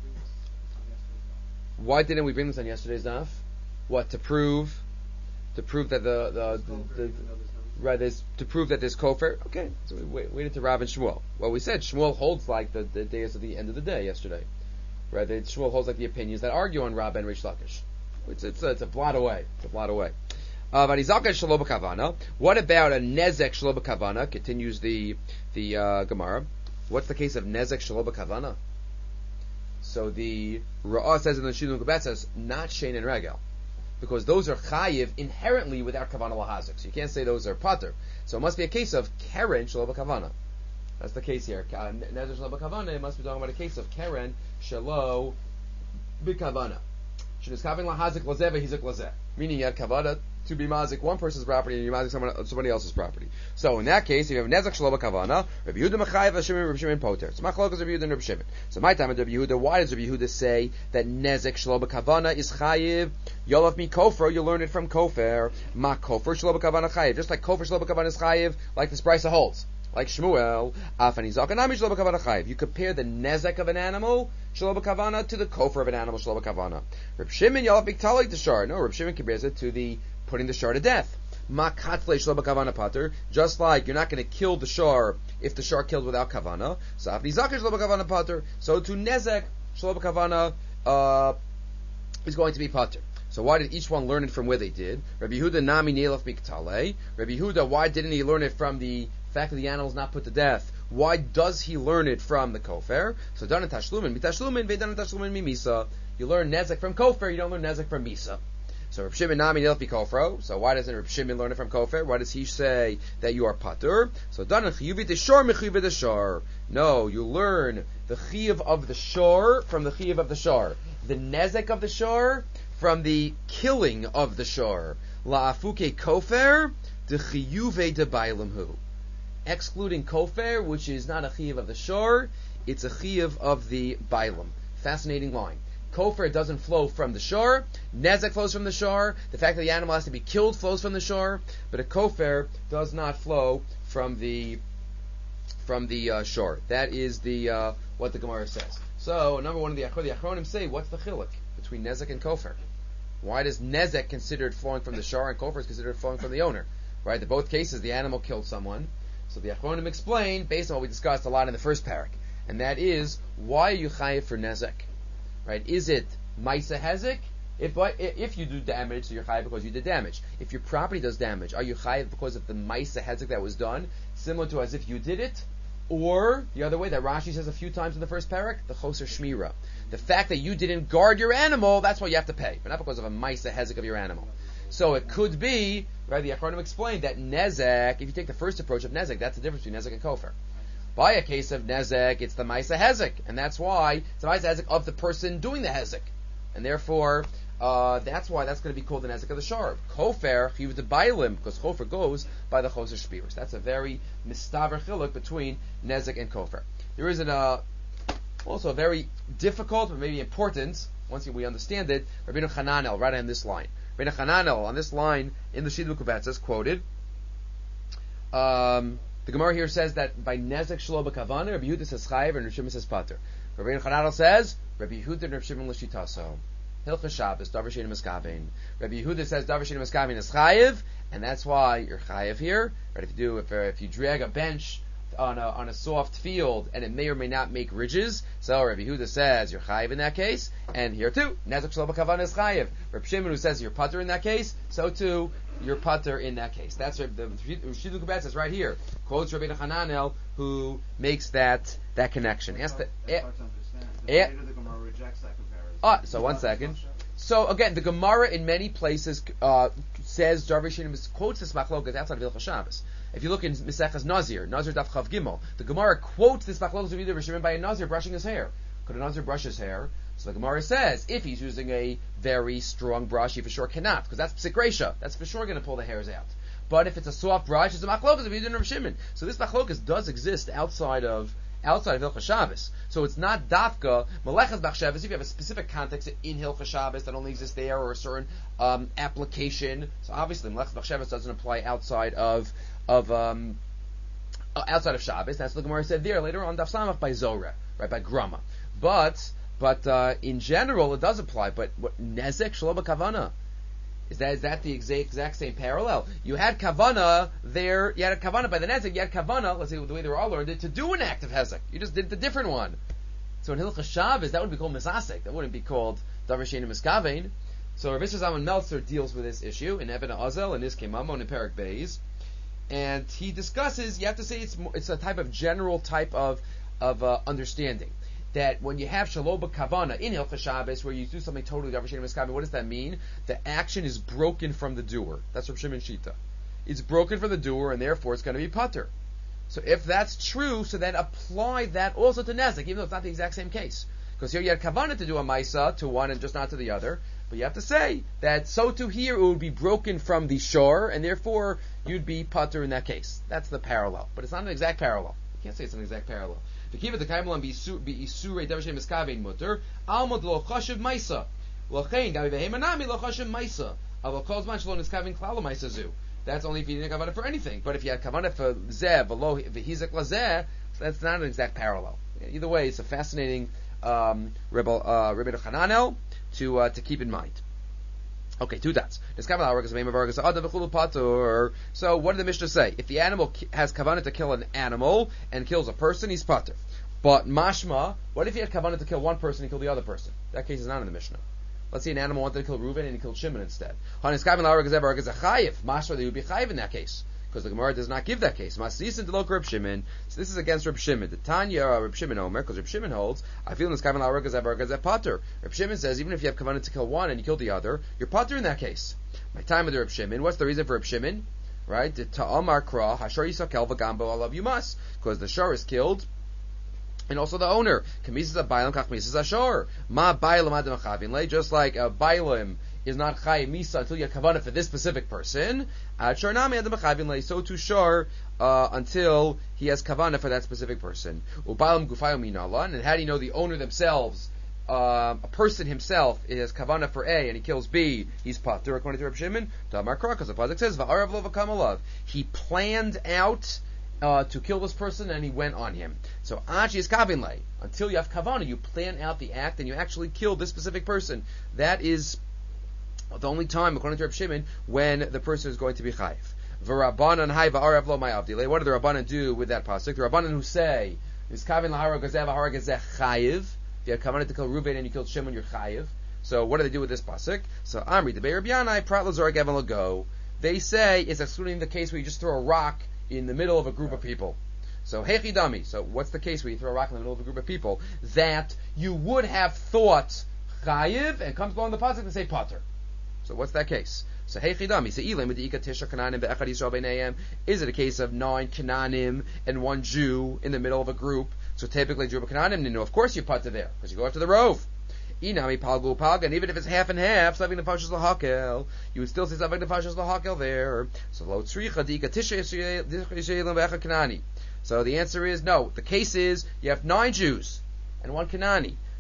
Why didn't we bring this on yesterday's daf? What, to prove, to prove that the, the, the, the right, there's, to prove that there's kofer? Okay, so we wait, waited to Rav and Shmuel. Well, we said Shmuel holds like the, the days of the end of the day yesterday. Right, that Shmuel holds like the opinions that argue on Rav and Rish Lakish. It's, it's, a, it's a blot away. It's a blot away. Uh, what about a nezek shelo b'kavana? Continues the the uh, Gemara. What's the case of nezek shelo b'kavana? So the Ra'ah says in the Shidduch Gebet says not shein and regel, because those are chayiv inherently without kavana lahazik. So you can't say those are pater. So it must be a case of keren shelo b'kavana. That's the case here. Nezek shelo b'kavana. It must be talking about a case of keren shelo b'kavana. Shidduch lahazik lazeh v'hizuk lazeh. Meaning you had kavana to be mazik one person's property and you mazik someone, somebody else's property. So in that case, if you have nezek shelo b'kavana, Rabbi Yehuda mechayev, Rabbi Shimon, Rabbi Shimon poter. So machlokas Rabbi Yehuda and Rabbi Shimon. So my time at Rabbi Yehuda, why does Rabbi Yehuda say that nezek shelo b'kavana is chayev? Yolav mi kofer, you learn it from kofer. Ma kofer shelo b'kavana chayev. Just like kofer shelo b'kavana is chayev, like this brisa holds. Like Shmuel, afani zakanami shelo b'kavana chayev. You compare the nezek of an animal shelo b'kavana to the kofer of an animal shelo b'kavana. Rabbi Shimon yolav b'ktalik the shar. No, Rabbi Shimon compares it to the putting the shar to death. Just like you're not going to kill the shar if the shar killed without kavana. So to nezek shelo b'kavana uh, is going to be pater. So why did each one learn it from where they did? Rabbi Yehuda nami neilaf miktale. Rabbi Yehuda, why didn't he learn it from the fact that the animal is not put to death? Why does he learn it from the kofer? So dan tashlumin mitashlumin vedan tashlumin mimisa. You learn nezek from kofer. You don't learn nezek from misa. So Reb Shimon nami nilfi kofro. So why doesn't Reb Shimon learn it from kofer? Why does he say that you are pater? So dan chiyuvi deshar mechiyuvi deshar. No, you learn the chiyuv of the shor from the chiyuv of the shar. The nezek of the shor from the killing of the shor. La'afuke kofer de chiyuve de bailamhu. Excluding kofer, which is not a chiyuv of the shor, it's a chiyuv of the bailam. Fascinating line. Kofer doesn't flow from the shore. Nezek flows from the shore. The fact that the animal has to be killed flows from the shore. But a kofer does not flow from the from the uh, shore. That is the uh, what the Gemara says. So number one, the Achronim say, what's the chiluk between nezek and kofer? Why does nezek considered flowing from the shore and kofer is considered flowing from the owner? Right? In both cases, the animal killed someone. So the Achronim explain based on what we discussed a lot in the first parak, and that is why are you chayiv for nezek? Right? Is it Maisa Hezek? If if you do damage, so you're chayiv because you did damage. If your property does damage, are you chayiv because of the Maisa Hezek that was done, similar to as if you did it? Or the other way that Rashi says a few times in the first parak, the Choser Shmira. The fact that you didn't guard your animal, that's what you have to pay, but not because of a Maisa Hezek of your animal. So it could be, right? The Achronim explained that Nezek, if you take the first approach of Nezek, that's the difference between Nezek and Kofer. By a case of Nezek, it's the Maisa Hezek, and that's why it's the Maisa Hezek of the person doing the Hezek. And therefore, uh, that's why that's going to be called the Nezek of the Shar. Kofer, Chiv de Bailim, because Kofer goes by the Choser Shpiros. That's a very mistaver chiluk between Nezek and Kofer. There is an, uh, also a very difficult, but maybe important, once we understand it, Rabbeinu Hananel, right on this line. Rabbeinu Hananel, on this line, in the Shidduch Kubetzes, quoted, um, the Gemara here says that by Nezek Shelo B'Kavana, Rabbi Yehuda says Chayiv and Rabbi Shimon says Pater. Rabbeinu Hananel says, Rabbi Yehuda and Rabbi Shimon L'Shitaso. Hilchas Shabbos, Davar Shein Miskavein. Rabbi Yehuda says Davar Shein Miskavein is Chayiv, and that's why you're Chayiv here. Right? If you do, if, uh, if you drag a bench on a on a soft field and it may or may not make ridges, so Rabbi Yehuda says you're Chayiv in that case, and here too, Nezek Shelo B'Kavana is Chayiv. Rabbi Shimon who says you're Pater in that case, so too you're Pater in that case. That's the Shidduch Kubetzes right here. Quotes Rabbeinu Hananel who makes that that connection. That's Ask hard, the, that's eh, hard to understand. eh, Later the Gemara rejects that comparison. Ah, so one It's second. not- So again, the Gemara in many places uh, says Davar Shein quotes this machlokas outside of Hilchas Shabbos. If you look in Mesechas Nazir, Nazir Daf Chav Gimel, the Gemara quotes this machlokas of either Rishimon by a Nazir brushing his hair. Could a Nazir brush his hair? So the Gemara says if he's using a very strong brush, he for sure cannot, because that's Psik Reisha. That's for sure going to pull the hairs out. But if it's a soft brush, it's a machlokas of either Rishimon. So this machlokas does exist outside of outside of Hilchas Shabbos. So it's not dafka Melechas B'Chshavos. If you have a specific context in Hilchas Shabbos that only exists there, or a certain um, application, so obviously Melechas B'Chshavos doesn't apply outside of of um, uh, outside of Shabbos. That's what the Gemara said there later on Daf Samach by Zorah, right, by Grama. But but uh, in general it does apply. But what Nezek Shelo B'Kavana? Is that is that the exact, exact same parallel? You had kavana there. You had a kavana by the nezek. You had kavana. Let's say the way they were all learned it to do an act of hezek. You just did the different one. So in Hilchas Shabbos, that would be called misasek. That wouldn't be called davar shein miskavein. So Rav Zalman Meltzer deals with this issue in Eben Azel and Iskei Mamon and Perek Beis, and he discusses. You have to say it's more, it's a type of general type of of uh, understanding. That when you have Shelo B'Kavana in Hilchas Shabbos, where you do something totally davar shein miskavein, what does that mean? The action is broken from the doer. That's Rav Shimon Shita. It's broken from the doer, and therefore it's going to be pater. So if that's true, so then apply that also to Nezek, even though it's not the exact same case. Because here you had Kavana to do a Maisa to one and just not to the other. But you have to say that so too here it would be broken from the shore, and therefore you'd be pater in that case. That's the parallel. But it's not an exact parallel. You can't say it's an exact parallel. To keep it the kaimelam be isurei davar shein miskavein mutter almod lo chashiv ma'isa lochein gabi vehemanami lo chashiv ma'isa avol kol zman shelo niskavein klal ma'isa zu. That's only if you didn't have kavana for anything. But if you had kavana for zeh v'lo v'hizek lazeh, that's not an exact parallel. Either way, it's a fascinating um, Rebbe uh, Rebbe Hananel to uh, to keep in mind. Okay, two dots. So what did the Mishnah say? If the animal has kavanah to kill an animal and kills a person, he's pater. But mashma, what if he had kavanah to kill one person and kill the other person? That case is not in the Mishnah. Let's say an animal wanted to kill Reuven and he killed Shimon instead. Mashma, they would be chayiv in that case. Because the Gemara does not give that case. Masisin to Reb Shimon. So this is against Reb Shimon. The Tanya Reb Shimon Omer, because Reb Shimon holds, I feel in this kavanah l'hareg gazeh gazeh pater. Reb Shimon says even if you have kavanah to kill one and you kill the other, you're pater in that case. My time with the Reb Shimon. What's the reason for Reb Shimon? Right? The Ta'amar Kra Hashar Yisakel v'Gambo Alav Yumas, because the shar is killed. And also the owner. Kamisas a bailam kach misas ashar. Ma bailam adam chavin lei. Just like a bailam is not chayiv misa until you have kavanah for this specific person. Ad shar nami adam chavin lei. So to shar uh, until he has kavanah for that specific person. Ubailam gufayu minalan. And how do you know the owner themselves? Uh, a person himself is kavanah for A and he kills B. He's pater according to Reb Shimon. Tamar Kra, because the pasuk says va'arav lo v'kamalav. He planned out. Uh, to kill this person, and he went on him. So, achi is kavin lei. Until you have kavanah, you plan out the act, and you actually kill this specific person. That is the only time, according to Reb Shimon, when the person is going to be chayiv. V'rabbanan hai va'arav lo ma'avdilei. What do the Rabbanan do with that pasuk? The Rabbanan who say, is kavin l'hara gazeh v'hara gazeh chayiv. If you have kavanah to kill Reuven and you killed Shimon, you're chayiv. So, what do they do with this pasuk? So, Amri, the Be'er B'yanai, prat l'zorah gavin l'go. They say, it's excluding the case where you just throw a rock in the middle of a group of people. So, hechidami. So, what's the case where you throw a rock in the middle of a group of people? That you would have thought chayiv, and comes along the pasuk and say pater. So, what's that case? So, hechidami. So, ilim medika tisha kananim be'echad yisrael b'neihem. Is it a case of nine kananim and one Jew in the middle of a group? So, typically, Jew kananim, no, of course you pater there, because you go after the rove. Inami palgu palga, and even if it's half and half, saving the pashas lahakel, you would still say saving the pashas lahakel there. So lo tzricha diga tisha yisraelim ve'echad kanani. So the answer is no. The case is you have nine Jews and one Kanani.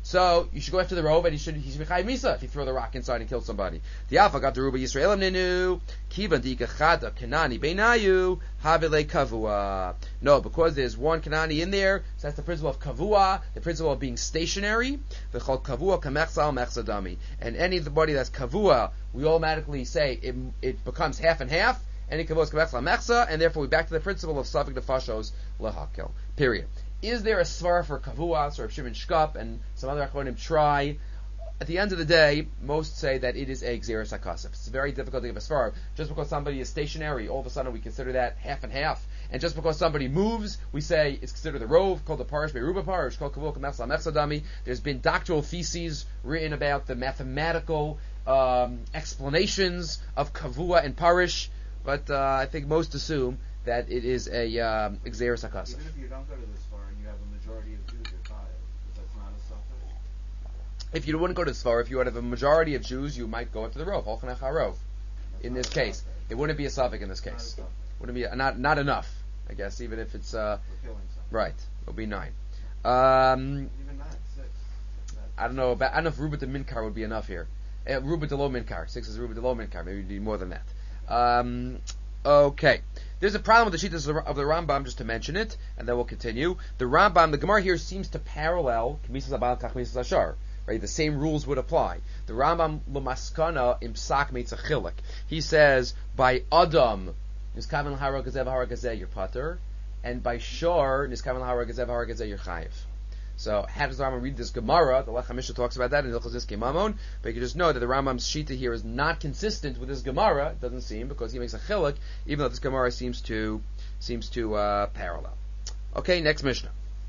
So you should go after the rove, and he should he should be chayiv misa if you throw the rock inside and kill somebody. The alpha got the ruba Yisraelim nenu kivan di kachada kanani beinayu havile kavua. No, because there's one kanani in there, so that's the principle of kavua, the principle of being stationary. The chol kavua kamechsal mechsadami, and anybody that's kavua, we automatically say it it becomes half and half. Any kavua is kamechsal mechsa, and therefore we back to the principle of safek nefashos lehakel. Period. Is there a svara for kavuas or Shimon Shkop and some other achronim try? At the end of the day, most say that it is a gzeres hakasef. It's very difficult to give a svara. Just because somebody is stationary, all of a sudden we consider that half and half. And just because somebody moves, we say it's considered the rove, called the parish beruba parish, called kavul kamechsal mechsadami. There's been doctoral theses written about the mathematical um, explanations of kavua and parish, but uh, I think most assume that it is a um, gzeres hakasef. Even if you don't go to this far and you have a majority of Jews, you're tired, because that's not a suffix. If you wouldn't go to this far, if you would have a majority of Jews, you might go up to the rove. Holchanech harov. In this case, it wouldn't be a suffix in this case. Wouldn't be a, not not enough, I guess. Even if it's uh, right, it'll be nine. Um, Even nine, six. I don't know about. I don't know if Ruba to Minkar would be enough here. Uh, Ruba to Lo Minkar. Six is Ruba to Lo Minkar. Maybe you need more than that. Um, okay. There's a problem with the Shittas of the Rambam, just to mention it, and then we'll continue. The Rambam, the Gemara here seems to parallel Kmisas Abal Kach Kmisas Ashar. Right, the same rules would apply. The Rambam L'maskana Imsak Meitzachilek. He says by Adam Niskaven Hara Gazev Hara Gazeh you're pater, and by Shor Niskaven Hara Gazev Hara Gazeh you're chayiv. So how does the Rambam read this Gemara? The Lech HaMishnah talks about that in Hilchos Nizkei Mamon, but you can just know that the Rambam's shita here is not consistent with this Gemara. It doesn't seem, because he makes a chiluk, even though this Gemara seems to seems to uh, parallel. Okay, next Mishnah.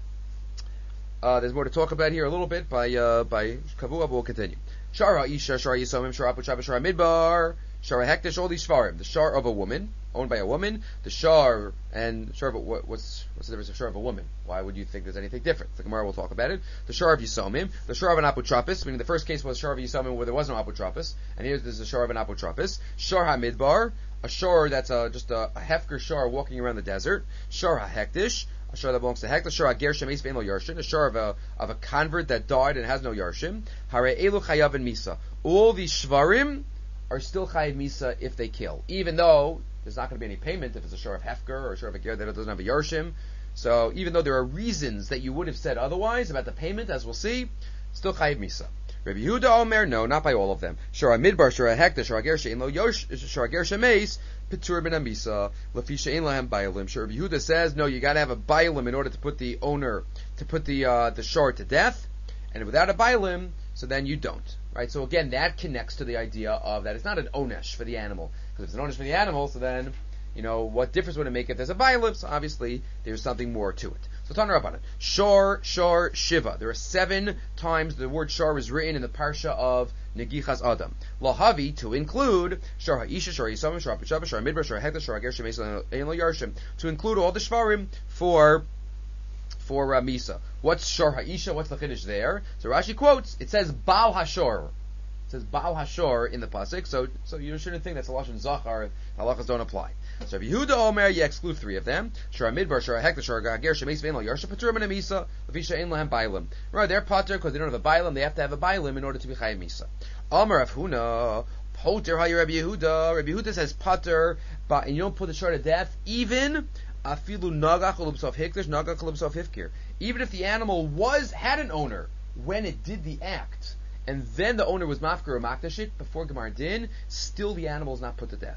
Uh, there's more to talk about here a little bit by uh, by Kavua, but we'll continue. Shara Isha, Shara Yisomim, Shara Apuchava, Shara Midbar, Shara Hektish, all these Shvarim. The Shar of a woman, owned by a woman, the Shar, and Shar of a, what, what's what's the difference of Shar of a woman? Why would you think there's anything different? The Gemara will talk about it. The Shar of Yisomim, the Shar of an Aputrapis, meaning the first case was Shar of Yisomim where there was no Aputrapis, and here's there's the Shar of an Aputrapis. Shar HaMidbar, a Shar that's a, just a, a Hefker Shar walking around the desert. Shar HaHektish, a shor that belongs to Hektish, shor ager shemeis ve'en lo yarshin, a shor of a of a convert that died and has no yarshim. Hare elu chayav and misa. All these shvarim are still chayav misa if they kill, even though there's not going to be any payment if it's a shor of hefker or a shor of a ger that doesn't have a yarshim. So even though there are reasons that you would have said otherwise about the payment, as we'll see, still chayav misa. Rabbi Yehuda Omer, no, not by all of them. Shor midbar, shor hektish, shor ager she'en lo yarsh, shor ager shemeis. Petur ben Amisa, Lafisha ein lahem bailim. Sure, Yehuda says no, you got to have a bailim in order to put the owner to put the uh, the shor to death, and without a bailim, so then you don't. Right. So again, that connects to the idea of that it's not an onesh for the animal, because if it's an onesh for the animal, so then you know what difference would it make if there's a bailim? So obviously there's something more to it. So Tanur Rabbanan, shor, shor, shiva. There are seven times the word shor is written in the parsha of Negichas Adam. Lahavi, to include shor ha'isha, shor yisomim, shor ha'pichava, shor ha'midbar, shor ha'hektish, shor ha'ger shemeis ein lo yarshim. To include all the shvarim for for uh, Misa. What's shor ha'isha? What's the chiddush there? So Rashi quotes. It says Baal hashor. It says Baal hashor in the pasuk. So so you shouldn't think that's a lashon zachar. Halachas don't apply. So if Yehuda Omer, you exclude three of them. Shor ha'midbar, shor ha'hektish, shor ha'ger shemeis ve'en lo yarshim. Petur ben Misa. Lefisha ein lahem bailim. Right, they're pater because they don't have a bailim. They have to have a bailim in order to be chayav Misa. Amar Rav Huna, Poter Hayi Rabbi Yehuda. Rabbi Yehuda says pater, but and you don't put the shor to death, even afilu nagach l'b'sof hikdish nagach l'b'sof hifkir. Even if the animal was had an owner when it did the act, and then the owner was mafker or makdashit before Gemar Din, still the animal is not put to death.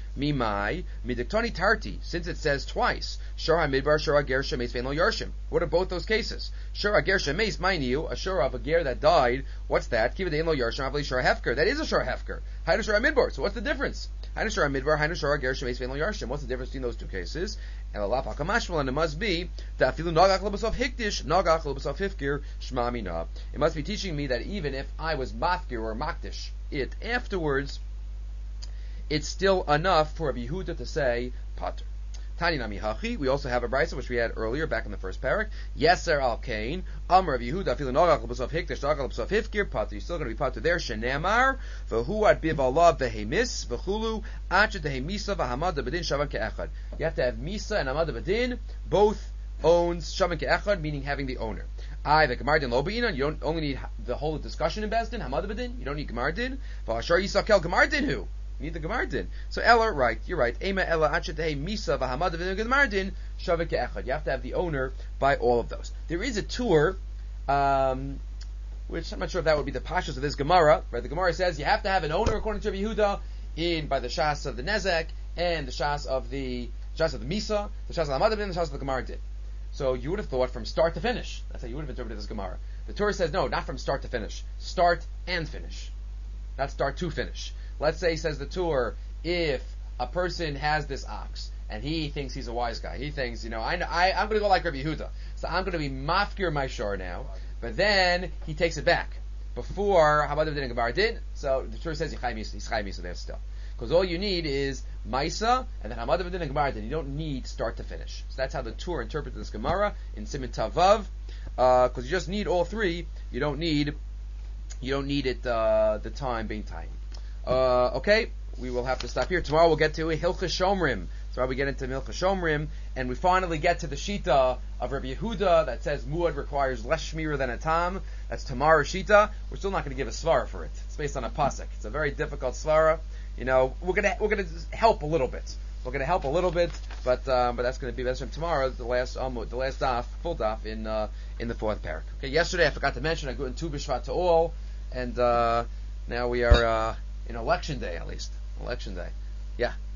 Mimai midiktoni tarti, since it says twice shor hamidbar shor ager shemeis ve'en lo yarshim. What are both those cases? Shor ager shemeis, mind you, a shor of a ger that died. What's that? Kiva de'en lo yarshim avli shor hefker. That is a shor hefker. Hainu shor hamidbar. So what's the difference? Hainu shor hamidbar, hainu shor ager shemeis ve'en lo yarshim. What's the difference between those two cases? And alaf hakamashmal, and it must be that afilu nagach l'b'sof hikdish nagach l'b'sof hifkir shma mina. It must be teaching me that even if I was mafkir or makdish it afterwards, it's still enough for Rabbi Yehuda to say pater. Tani nami hachi. We also have a brisa which we had earlier back in the first parak. Yeser al kain. Amar Rabbi Yehuda afilu nagach l'b'sof hikdish nagach l'b'sof hifkir pater. You're still going to be pater there. Shenamar v'hu ad biv alav v'hemis v'chulu achet v'hemisa v'hamad b'din shavan ke'echad. You have to have misa and hamad b'din both owns shavan ke'echad, meaning having the owner. Hi, the Gemardin lo b'inan. You don't only need the whole discussion in Bezdin. Hamad b'din. You don't need Gemardin. V'ashar yisakel Gemardin who. You need the Gemardin. So Ella, right? You're right. Ema Ella achetei misa v'hamad b'din Gemardin shavik echad. You have to have the owner by all of those. There is a tour, um, which I'm not sure if that would be the pashas of this Gemara. Right? The Gemara says you have to have an owner according to Rabbi Yehuda in by the shas of the nezek and the shas of the shas of the misa, the shas of the hamad b'din, and the shas of the Gemardin. So you would have thought from start to finish. That's how you would have interpreted this Gemara. The Torah says no, not from start to finish. Start and finish. Not start to finish. Let's say, says the Torah, if a person has this ox and he thinks he's a wise guy, he thinks, you know, I, I I'm going to go like Rabbi Yehuda, so I'm going to be mafkir my shor now. But then he takes it back before Habadav did and Gemara did. So the Torah says he's chai misa there still. Because all you need is Maisa and then Hamad and Gemara. Then you don't need start to finish. So that's how the Torah interprets this Gemara in Siman Tavav. Because uh, you just need all three. You don't need you don't need it uh, the time being time. Uh, okay, we will have to stop here. Tomorrow we'll get to Hilchas Shomrim. So we get into Hilchas Shomrim, and we finally get to the Shita of Rabbi Yehuda that says Muad requires less shmira than a tam. That's Tamar Shita. We're still not going to give a svara for it. It's based on a pasuk. It's a very difficult svara. You know, we're gonna we're gonna help a little bit. We're gonna help a little bit, but um, but that's gonna be that's from tomorrow. The last um, the last daf, full daf in uh, in the fourth parak. Okay, yesterday I forgot to mention I go in Tu B'Shvat to all, and uh, now we are uh, in election day at least. Election day, yeah.